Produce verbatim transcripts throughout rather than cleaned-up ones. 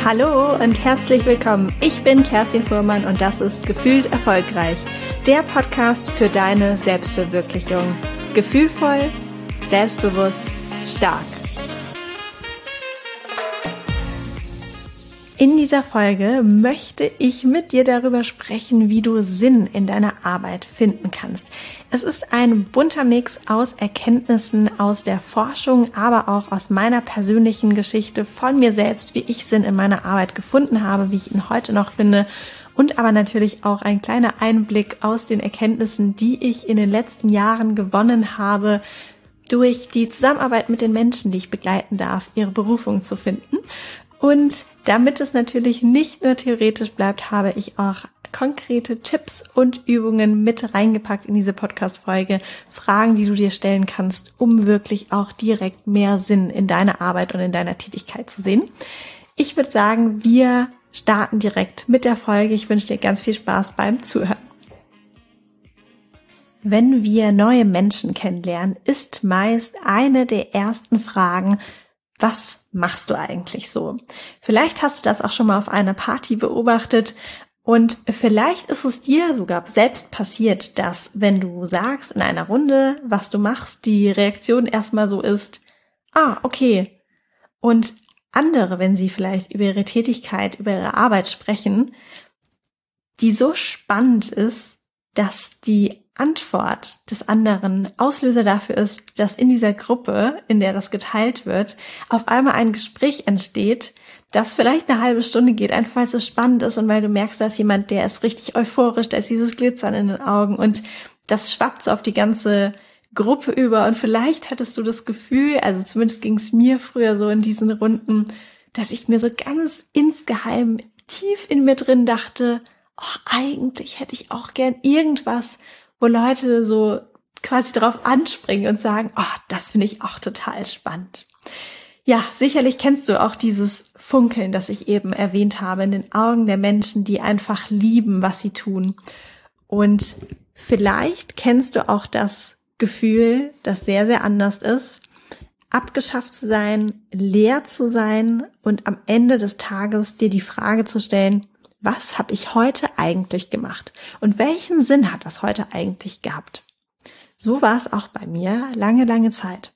Hallo und herzlich willkommen. Ich bin Kerstin Fuhrmann und das ist Gefühlt Erfolgreich, der Podcast für deine Selbstverwirklichung. Gefühlvoll, selbstbewusst, stark. In dieser Folge möchte ich mit dir darüber sprechen, wie du Sinn in deiner Arbeit finden kannst. Es ist ein bunter Mix aus Erkenntnissen aus der Forschung, aber auch aus meiner persönlichen Geschichte von mir selbst, wie ich Sinn in meiner Arbeit gefunden habe, wie ich ihn heute noch finde und aber natürlich auch ein kleiner Einblick aus den Erkenntnissen, die ich in den letzten Jahren gewonnen habe, durch die Zusammenarbeit mit den Menschen, die ich begleiten darf, ihre Berufung zu finden. Und damit es natürlich nicht nur theoretisch bleibt, habe ich auch konkrete Tipps und Übungen mit reingepackt in diese Podcast-Folge. Fragen, die du dir stellen kannst, um wirklich auch direkt mehr Sinn in deiner Arbeit und in deiner Tätigkeit zu sehen. Ich würde sagen, wir starten direkt mit der Folge. Ich wünsche dir ganz viel Spaß beim Zuhören. Wenn wir neue Menschen kennenlernen, ist meist eine der ersten Fragen: Was machst du eigentlich so? Vielleicht hast du das auch schon mal auf einer Party beobachtet und vielleicht ist es dir sogar selbst passiert, dass, wenn du sagst in einer Runde, was du machst, die Reaktion erstmal so ist: Ah, okay. Und andere, wenn sie vielleicht über ihre Tätigkeit, über ihre Arbeit sprechen, die so spannend ist, dass die Antwort des anderen Auslöser dafür ist, dass in dieser Gruppe, in der das geteilt wird, auf einmal ein Gespräch entsteht, das vielleicht eine halbe Stunde geht, einfach weil es so spannend ist und weil du merkst, da ist jemand, der ist richtig euphorisch, da ist dieses Glitzern in den Augen und das schwappt so auf die ganze Gruppe über und vielleicht hattest du das Gefühl, also zumindest ging es mir früher so in diesen Runden, dass ich mir so ganz insgeheim tief in mir drin dachte, oh, eigentlich hätte ich auch gern irgendwas, wo Leute so quasi darauf anspringen und sagen, oh, das finde ich auch total spannend. Ja, sicherlich kennst du auch dieses Funkeln, das ich eben erwähnt habe, in den Augen der Menschen, die einfach lieben, was sie tun. Und vielleicht kennst du auch das Gefühl, das sehr, sehr anders ist, abgeschafft zu sein, leer zu sein und am Ende des Tages dir die Frage zu stellen: Was habe ich heute eigentlich gemacht? Und welchen Sinn hat das heute eigentlich gehabt? So war es auch bei mir lange, lange Zeit.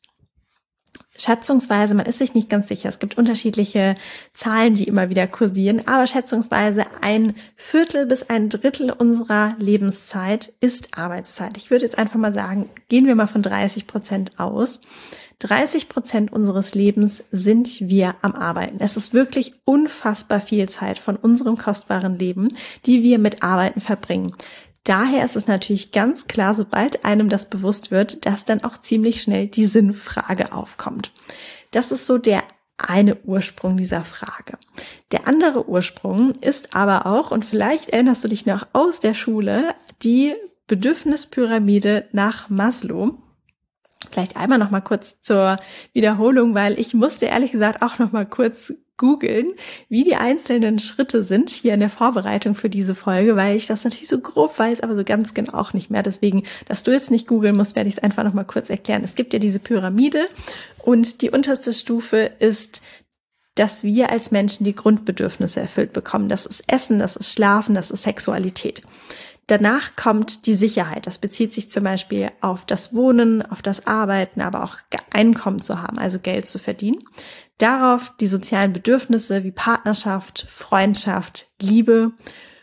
Schätzungsweise, man ist sich nicht ganz sicher, es gibt unterschiedliche Zahlen, die immer wieder kursieren, aber schätzungsweise ein Viertel bis ein Drittel unserer Lebenszeit ist Arbeitszeit. Ich würde jetzt einfach mal sagen, gehen wir mal von dreißig Prozent aus. dreißig Prozent unseres Lebens sind wir am Arbeiten. Es ist wirklich unfassbar viel Zeit von unserem kostbaren Leben, die wir mit Arbeiten verbringen. Daher ist es natürlich ganz klar, sobald einem das bewusst wird, dass dann auch ziemlich schnell die Sinnfrage aufkommt. Das ist so der eine Ursprung dieser Frage. Der andere Ursprung ist aber auch, und vielleicht erinnerst du dich noch aus der Schule, die Bedürfnispyramide nach Maslow. Vielleicht einmal noch mal kurz zur Wiederholung, weil ich musste ehrlich gesagt auch noch mal kurz googeln, wie die einzelnen Schritte sind hier in der Vorbereitung für diese Folge, weil ich das natürlich so grob weiß, aber so ganz genau auch nicht mehr. Deswegen, dass du jetzt nicht googeln musst, werde ich es einfach noch mal kurz erklären. Es gibt ja diese Pyramide und die unterste Stufe ist, dass wir als Menschen die Grundbedürfnisse erfüllt bekommen. Das ist Essen, das ist Schlafen, das ist Sexualität. Danach kommt die Sicherheit. Das bezieht sich zum Beispiel auf das Wohnen, auf das Arbeiten, aber auch Einkommen zu haben, also Geld zu verdienen. Darauf die sozialen Bedürfnisse wie Partnerschaft, Freundschaft, Liebe.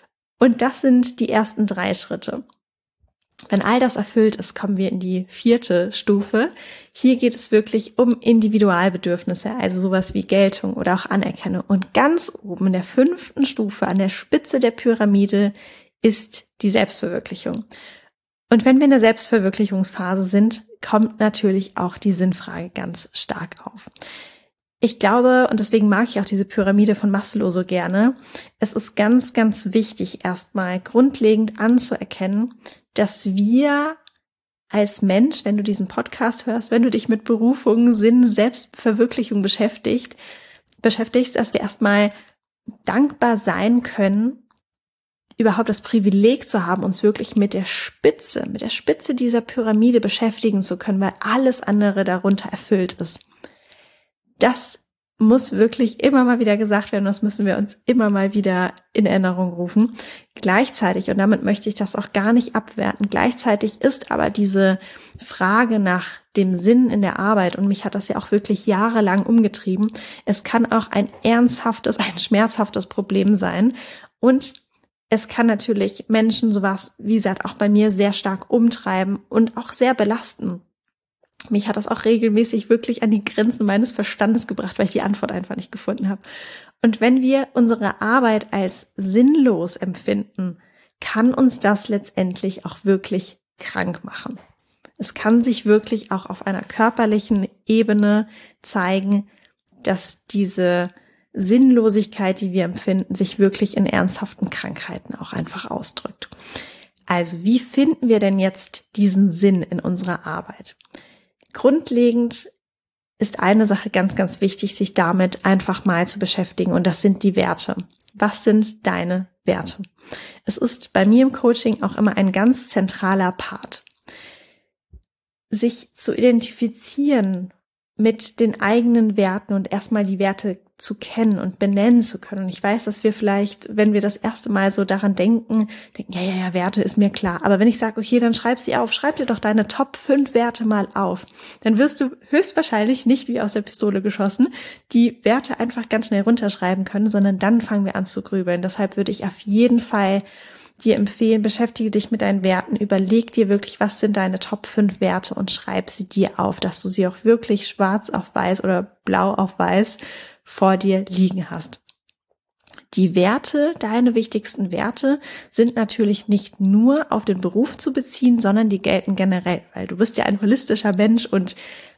Und das sind die ersten drei Schritte. Wenn all das erfüllt ist, kommen wir in die vierte Stufe. Hier geht es wirklich um Individualbedürfnisse, also sowas wie Geltung oder auch Anerkennung. Und ganz oben in der fünften Stufe, an der Spitze der Pyramide, ist die Selbstverwirklichung. Und wenn wir in der Selbstverwirklichungsphase sind, kommt natürlich auch die Sinnfrage ganz stark auf. Ich glaube, und deswegen mag ich auch diese Pyramide von Maslow so gerne, es ist ganz, ganz wichtig, erstmal grundlegend anzuerkennen, dass wir als Mensch, wenn du diesen Podcast hörst, wenn du dich mit Berufung, Sinn, Selbstverwirklichung beschäftigt, beschäftigst, dass wir erstmal dankbar sein können, überhaupt das Privileg zu haben, uns wirklich mit der Spitze, mit der Spitze dieser Pyramide beschäftigen zu können, weil alles andere darunter erfüllt ist. Das muss wirklich immer mal wieder gesagt werden, das müssen wir uns immer mal wieder in Erinnerung rufen. Gleichzeitig, und damit möchte ich das auch gar nicht abwerten, gleichzeitig ist aber diese Frage nach dem Sinn in der Arbeit, und mich hat das ja auch wirklich jahrelang umgetrieben, es kann auch ein ernsthaftes, ein schmerzhaftes Problem sein, und es kann natürlich Menschen sowas, wie gesagt, auch bei mir sehr stark umtreiben und auch sehr belasten. Mich hat das auch regelmäßig wirklich an die Grenzen meines Verstandes gebracht, weil ich die Antwort einfach nicht gefunden habe. Und wenn wir unsere Arbeit als sinnlos empfinden, kann uns das letztendlich auch wirklich krank machen. Es kann sich wirklich auch auf einer körperlichen Ebene zeigen, dass diese Sinnlosigkeit, die wir empfinden, sich wirklich in ernsthaften Krankheiten auch einfach ausdrückt. Also wie finden wir denn jetzt diesen Sinn in unserer Arbeit? Grundlegend ist eine Sache ganz, ganz wichtig, sich damit einfach mal zu beschäftigen, und das sind die Werte. Was sind deine Werte? Es ist bei mir im Coaching auch immer ein ganz zentraler Part, sich zu identifizieren mit den eigenen Werten und erstmal die Werte zu kennen und benennen zu können. Und ich weiß, dass wir vielleicht, wenn wir das erste Mal so daran denken, denken, ja, ja, ja, Werte ist mir klar. Aber wenn ich sage, okay, dann schreib sie auf, schreib dir doch deine Top fünf Werte mal auf, dann wirst du höchstwahrscheinlich nicht wie aus der Pistole geschossen die Werte einfach ganz schnell runterschreiben können, sondern dann fangen wir an zu grübeln. Deshalb würde ich auf jeden Fall dir empfehlen, beschäftige dich mit deinen Werten, überleg dir wirklich, was sind deine Top fünf Werte und schreib sie dir auf, dass du sie auch wirklich schwarz auf weiß oder blau auf weiß vor dir liegen hast. Die Werte, deine wichtigsten Werte, sind natürlich nicht nur auf den Beruf zu beziehen, sondern die gelten generell, weil du bist ja ein holistischer Mensch und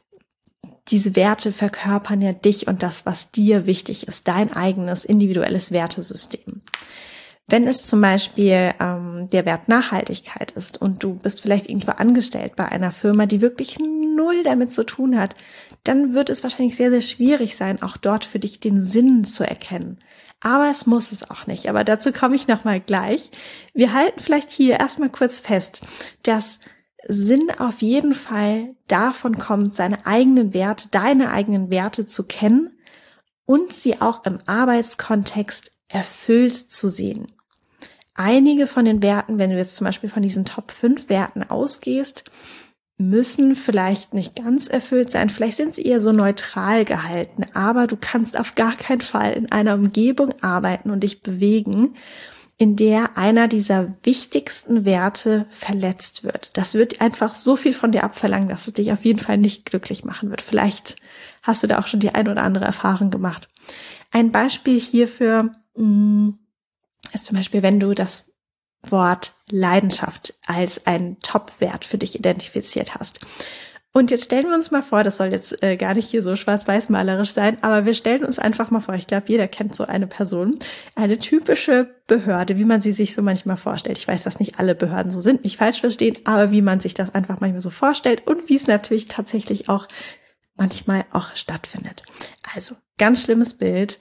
diese Werte verkörpern ja dich und das, was dir wichtig ist, dein eigenes individuelles Wertesystem. Wenn es zum Beispiel ähm, der Wert Nachhaltigkeit ist und du bist vielleicht irgendwo angestellt bei einer Firma, die wirklich null damit zu tun hat, dann wird es wahrscheinlich sehr, sehr schwierig sein, auch dort für dich den Sinn zu erkennen. Aber es muss es auch nicht. Aber dazu komme ich nochmal gleich. Wir halten vielleicht hier erstmal kurz fest, dass Sinn auf jeden Fall davon kommt, seine eigenen Werte, deine eigenen Werte zu kennen und sie auch im Arbeitskontext erfüllt zu sehen. Einige von den Werten, wenn du jetzt zum Beispiel von diesen Top fünf Werten ausgehst, müssen vielleicht nicht ganz erfüllt sein. Vielleicht sind sie eher so neutral gehalten, aber du kannst auf gar keinen Fall in einer Umgebung arbeiten und dich bewegen, in der einer dieser wichtigsten Werte verletzt wird. Das wird einfach so viel von dir abverlangen, dass es dich auf jeden Fall nicht glücklich machen wird. Vielleicht hast du da auch schon die ein oder andere Erfahrung gemacht. Ein Beispiel hierfür mh, ist zum Beispiel, wenn du das Wort Leidenschaft als einen Top-Wert für dich identifiziert hast. Und jetzt stellen wir uns mal vor, das soll jetzt äh, gar nicht hier so schwarz-weiß-malerisch sein, aber wir stellen uns einfach mal vor, ich glaube, jeder kennt so eine Person, eine typische Behörde, wie man sie sich so manchmal vorstellt. Ich weiß, dass nicht alle Behörden so sind, nicht falsch verstehen, aber wie man sich das einfach manchmal so vorstellt und wie es natürlich tatsächlich auch manchmal auch stattfindet. Also, ganz schlimmes Bild.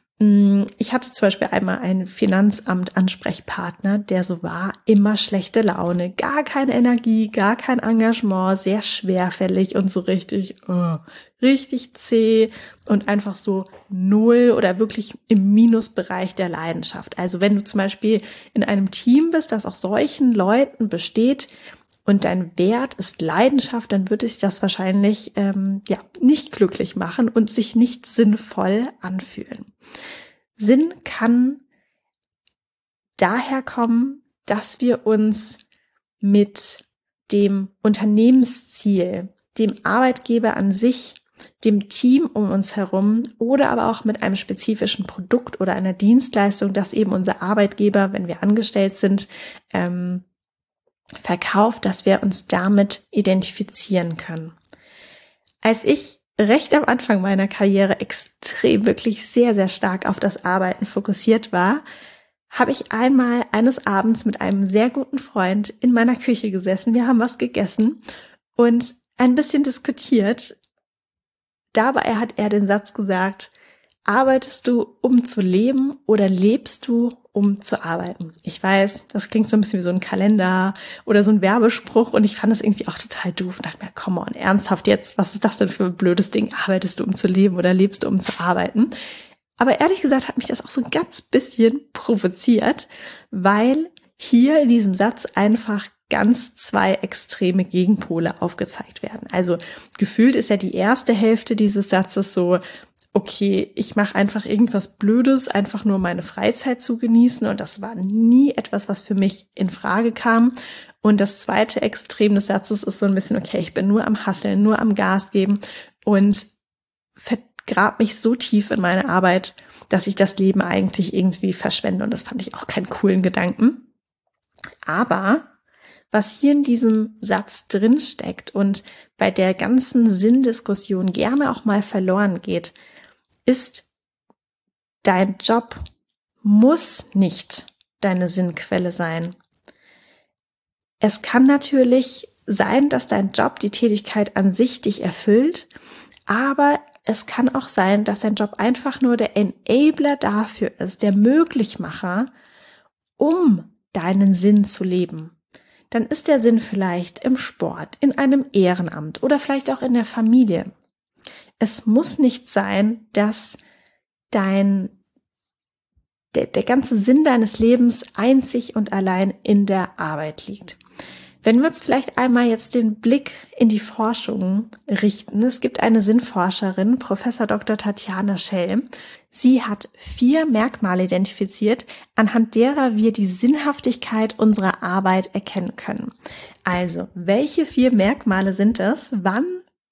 Ich hatte zum Beispiel einmal einen Finanzamt-Ansprechpartner, der so war, immer schlechte Laune, gar keine Energie, gar kein Engagement, sehr schwerfällig und so richtig, oh, richtig zäh und einfach so null oder wirklich im Minusbereich der Leidenschaft. Also wenn du zum Beispiel in einem Team bist, das aus solchen Leuten besteht, und dein Wert ist Leidenschaft, dann würde sich das wahrscheinlich ähm, ja nicht glücklich machen und sich nicht sinnvoll anfühlen. Sinn kann daher kommen, dass wir uns mit dem Unternehmensziel, dem Arbeitgeber an sich, dem Team um uns herum oder aber auch mit einem spezifischen Produkt oder einer Dienstleistung, das eben unser Arbeitgeber, wenn wir angestellt sind, ähm, verkauft, dass wir uns damit identifizieren können. Als ich recht am Anfang meiner Karriere extrem, wirklich sehr, sehr stark auf das Arbeiten fokussiert war, habe ich einmal eines Abends mit einem sehr guten Freund in meiner Küche gesessen. Wir haben was gegessen und ein bisschen diskutiert. Dabei hat er den Satz gesagt: Arbeitest du, um zu leben, oder lebst du, um zu arbeiten. Ich weiß, das klingt so ein bisschen wie so ein Kalender oder so ein Werbespruch und ich fand das irgendwie auch total doof und dachte mir, come on, ernsthaft jetzt, was ist das denn für ein blödes Ding? Arbeitest du, um zu leben oder lebst du, um zu arbeiten? Aber ehrlich gesagt hat mich das auch so ein ganz bisschen provoziert, weil hier in diesem Satz einfach ganz zwei extreme Gegenpole aufgezeigt werden. Also gefühlt ist ja die erste Hälfte dieses Satzes so, okay, ich mache einfach irgendwas Blödes, einfach nur meine Freizeit zu genießen und das war nie etwas, was für mich in Frage kam. Und das zweite Extrem des Satzes ist so ein bisschen, okay, ich bin nur am Hasseln, nur am Gas geben und vergrab mich so tief in meine Arbeit, dass ich das Leben eigentlich irgendwie verschwende und das fand ich auch keinen coolen Gedanken. Aber was hier in diesem Satz drin steckt und bei der ganzen Sinndiskussion gerne auch mal verloren geht, ist, dein Job muss nicht deine Sinnquelle sein. Es kann natürlich sein, dass dein Job, die Tätigkeit an sich dich erfüllt, aber es kann auch sein, dass dein Job einfach nur der Enabler dafür ist, der Möglichmacher, um deinen Sinn zu leben. Dann ist der Sinn vielleicht im Sport, in einem Ehrenamt oder vielleicht auch in der Familie. Es muss nicht sein, dass dein, der, der ganze Sinn deines Lebens einzig und allein in der Arbeit liegt. Wenn wir uns vielleicht einmal jetzt den Blick in die Forschung richten. Es gibt eine Sinnforscherin, Professor Doktor Tatjana Schell. Sie hat vier Merkmale identifiziert, anhand derer wir die Sinnhaftigkeit unserer Arbeit erkennen können. Also, welche vier Merkmale sind es? Wann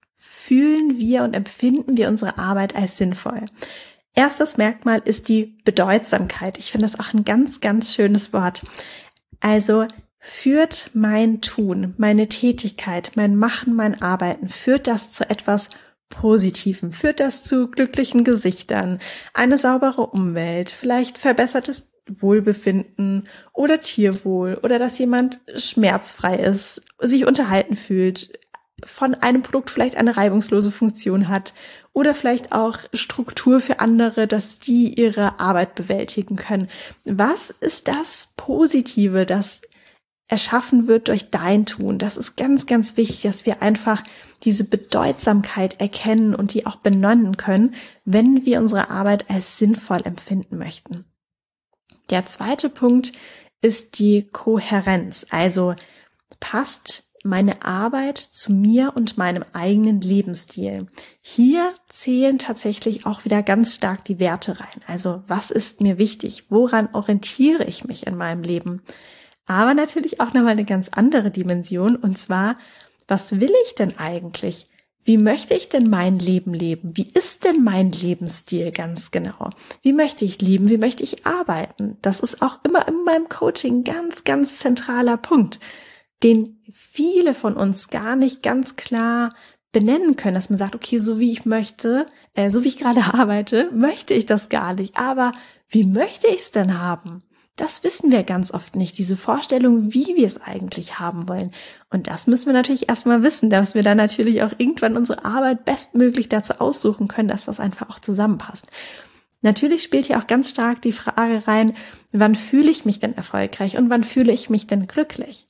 fühlen wir und empfinden wir unsere Arbeit als sinnvoll? Erstes Merkmal ist die Bedeutsamkeit. Ich finde das auch ein ganz, ganz schönes Wort. Also, führt mein Tun, meine Tätigkeit, mein Machen, mein Arbeiten, führt das zu etwas Positivem, führt das zu glücklichen Gesichtern, eine saubere Umwelt, vielleicht verbessertes Wohlbefinden oder Tierwohl oder dass jemand schmerzfrei ist, sich unterhalten fühlt, von einem Produkt vielleicht eine reibungslose Funktion hat oder vielleicht auch Struktur für andere, dass die ihre Arbeit bewältigen können. Was ist das Positive, das erschaffen wird durch dein Tun? Das ist ganz, ganz wichtig, dass wir einfach diese Bedeutsamkeit erkennen und die auch benennen können, wenn wir unsere Arbeit als sinnvoll empfinden möchten. Der zweite Punkt ist die Kohärenz. Also passt meine Arbeit zu mir und meinem eigenen Lebensstil. Hier zählen tatsächlich auch wieder ganz stark die Werte rein. Also was ist mir wichtig? Woran orientiere ich mich in meinem Leben? Aber natürlich auch nochmal eine ganz andere Dimension, und zwar, was will ich denn eigentlich? Wie möchte ich denn mein Leben leben? Wie ist denn mein Lebensstil ganz genau? Wie möchte ich leben? Wie möchte ich arbeiten? Das ist auch immer in meinem Coaching ein ganz, ganz zentraler Punkt, den viele von uns gar nicht ganz klar benennen können, dass man sagt, okay, so wie ich möchte, äh, so wie ich gerade arbeite, möchte ich das gar nicht. Aber wie möchte ich es denn haben? Das wissen wir ganz oft nicht, diese Vorstellung, wie wir es eigentlich haben wollen. Und das müssen wir natürlich erstmal wissen, dass wir dann natürlich auch irgendwann unsere Arbeit bestmöglich dazu aussuchen können, dass das einfach auch zusammenpasst. Natürlich spielt hier auch ganz stark die Frage rein, wann fühle ich mich denn erfolgreich und wann fühle ich mich denn glücklich?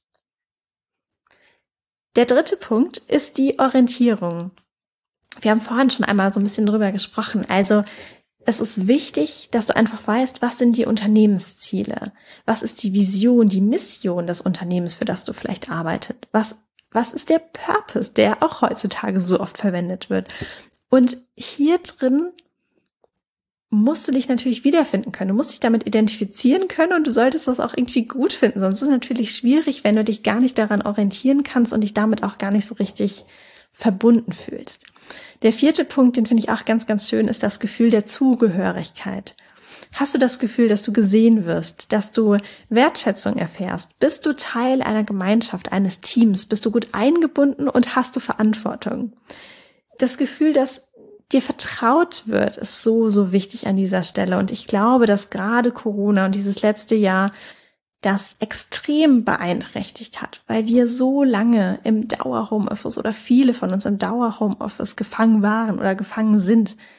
Der dritte Punkt ist die Orientierung. Wir haben vorhin schon einmal so ein bisschen drüber gesprochen. Also es ist wichtig, dass du einfach weißt, was sind die Unternehmensziele? Was ist die Vision, die Mission des Unternehmens, für das du vielleicht arbeitest? Was, was ist der Purpose, der auch heutzutage so oft verwendet wird? Und hier drin musst du dich natürlich wiederfinden können. Du musst dich damit identifizieren können und du solltest das auch irgendwie gut finden. Sonst ist es natürlich schwierig, wenn du dich gar nicht daran orientieren kannst und dich damit auch gar nicht so richtig verbunden fühlst. Der vierte Punkt, den finde ich auch ganz, ganz schön, ist das Gefühl der Zugehörigkeit. Hast du das Gefühl, dass du gesehen wirst, dass du Wertschätzung erfährst? Bist du Teil einer Gemeinschaft, eines Teams? Bist du gut eingebunden und hast du Verantwortung? Das Gefühl, dass dir vertraut wird, ist so, so wichtig an dieser Stelle. Und ich glaube, dass gerade Corona und dieses letzte Jahr das extrem beeinträchtigt hat, weil wir so lange im Dauer-Homeoffice oder viele von uns im Dauer-Homeoffice gefangen waren oder gefangen sind,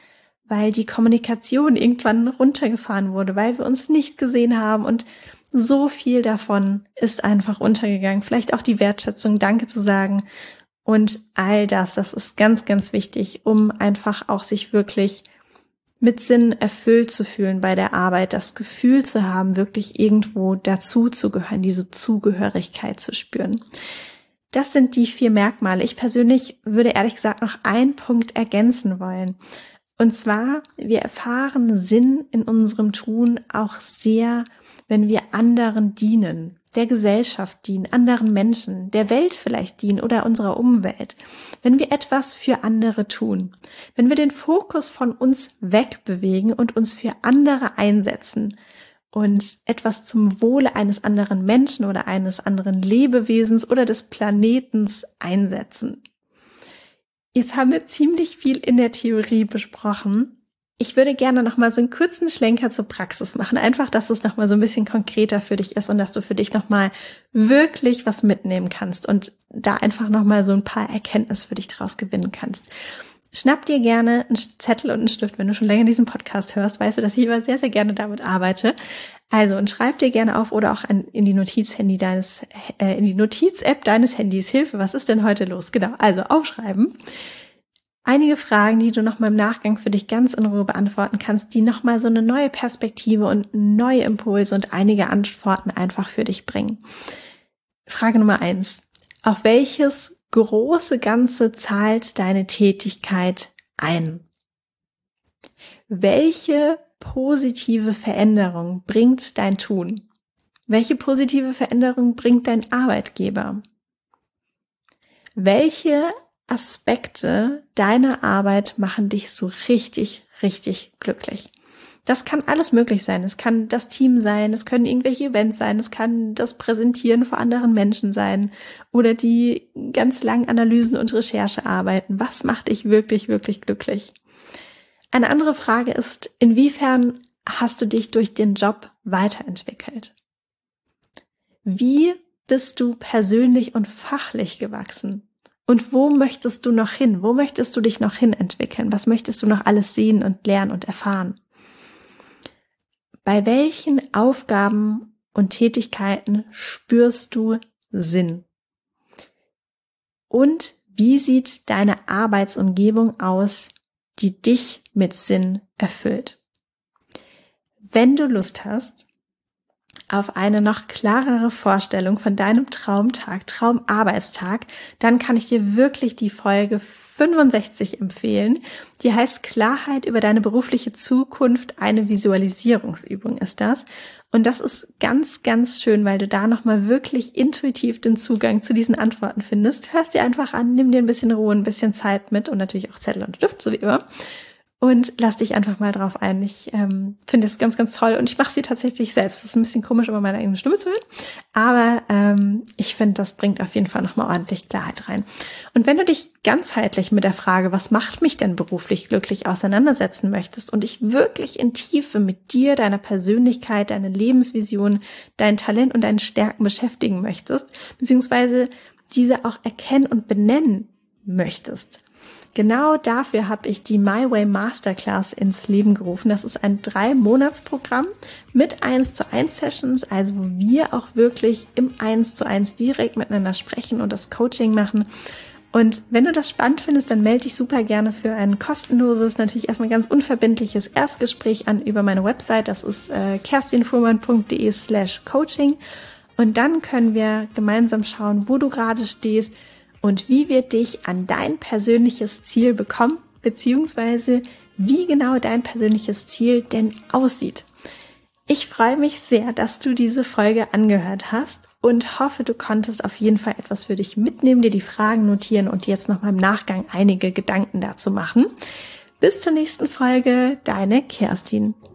weil die Kommunikation irgendwann runtergefahren wurde, weil wir uns nicht gesehen haben und so viel davon ist einfach untergegangen. Vielleicht auch die Wertschätzung, Danke zu sagen und all das, das ist ganz, ganz wichtig, um einfach auch sich wirklich mit Sinn erfüllt zu fühlen bei der Arbeit, das Gefühl zu haben, wirklich irgendwo dazu zu gehören, diese Zugehörigkeit zu spüren. Das sind die vier Merkmale. Ich persönlich würde ehrlich gesagt noch einen Punkt ergänzen wollen. Und zwar, wir erfahren Sinn in unserem Tun auch sehr, wenn wir anderen dienen, der Gesellschaft dienen, anderen Menschen, der Welt vielleicht dienen oder unserer Umwelt. Wenn wir etwas für andere tun, wenn wir den Fokus von uns wegbewegen und uns für andere einsetzen und etwas zum Wohle eines anderen Menschen oder eines anderen Lebewesens oder des Planetens einsetzen. Jetzt haben wir ziemlich viel in der Theorie besprochen. Ich würde gerne nochmal so einen kurzen Schlenker zur Praxis machen. Einfach, dass es nochmal so ein bisschen konkreter für dich ist und dass du für dich nochmal wirklich was mitnehmen kannst und da einfach nochmal so ein paar Erkenntnisse für dich draus gewinnen kannst. Schnapp dir gerne einen Zettel und einen Stift. Wenn du schon länger diesen Podcast hörst, weißt du, dass ich immer sehr, sehr gerne damit arbeite. Also, und schreib dir gerne auf oder auch an, in die Notiz-Handy deines, äh, in die Notiz-App deines Handys. Hilfe, was ist denn heute los? Genau, also aufschreiben. Einige Fragen, die du nochmal im Nachgang für dich ganz in Ruhe beantworten kannst, die nochmal so eine neue Perspektive und neue Impulse und einige Antworten einfach für dich bringen. Frage Nummer eins. Auf welches große Ganze zahlt deine Tätigkeit ein? Welche positive Veränderung bringt dein Tun? Welche positive Veränderung bringt dein Arbeitgeber? Welche Aspekte deiner Arbeit machen dich so richtig, richtig glücklich? Das kann alles möglich sein. Es kann das Team sein, es können irgendwelche Events sein, es kann das Präsentieren vor anderen Menschen sein oder die ganz langen Analysen und Recherchearbeiten. Was macht dich wirklich, wirklich glücklich? Eine andere Frage ist, inwiefern hast du dich durch den Job weiterentwickelt? Wie bist du persönlich und fachlich gewachsen? Und wo möchtest du noch hin? Wo möchtest du dich noch hin entwickeln? Was möchtest du noch alles sehen und lernen und erfahren? Bei welchen Aufgaben und Tätigkeiten spürst du Sinn? Und wie sieht deine Arbeitsumgebung aus, die dich mit Sinn erfüllt? Wenn du Lust hast auf eine noch klarere Vorstellung von deinem Traumtag, Traumarbeitstag, dann kann ich dir wirklich die Folge fünfundsechzig empfehlen. Die heißt Klarheit über deine berufliche Zukunft, eine Visualisierungsübung ist das. Und das ist ganz, ganz schön, weil du da nochmal wirklich intuitiv den Zugang zu diesen Antworten findest. Hörst dir einfach an, nimm dir ein bisschen Ruhe, ein bisschen Zeit mit und natürlich auch Zettel und Stift, so wie immer. Und lass dich einfach mal drauf ein. Ich ähm, finde es ganz, ganz toll und ich mache sie tatsächlich selbst. Das ist ein bisschen komisch, immer meine eigene Stimme zu hören, aber ähm, ich finde, das bringt auf jeden Fall nochmal ordentlich Klarheit rein. Und wenn du dich ganzheitlich mit der Frage, was macht mich denn beruflich glücklich, auseinandersetzen möchtest und dich wirklich in Tiefe mit dir, deiner Persönlichkeit, deiner Lebensvision, dein Talent und deinen Stärken beschäftigen möchtest, beziehungsweise diese auch erkennen und benennen möchtest, genau dafür habe ich die My Way Masterclass ins Leben gerufen. Das ist ein Drei-Monats-Programm mit eins zu eins Sessions, also wo wir auch wirklich im eins zu eins direkt miteinander sprechen und das Coaching machen. Und wenn du das spannend findest, dann melde dich super gerne für ein kostenloses, natürlich erstmal ganz unverbindliches Erstgespräch an über meine Website. Das ist äh, kerstinfuhrmann.de slash coaching. Und dann können wir gemeinsam schauen, wo du gerade stehst, und wie wir dich an dein persönliches Ziel bekommen, beziehungsweise wie genau dein persönliches Ziel denn aussieht. Ich freue mich sehr, dass du diese Folge angehört hast und hoffe, du konntest auf jeden Fall etwas für dich mitnehmen, dir die Fragen notieren und jetzt nochmal im Nachgang einige Gedanken dazu machen. Bis zur nächsten Folge, deine Kerstin.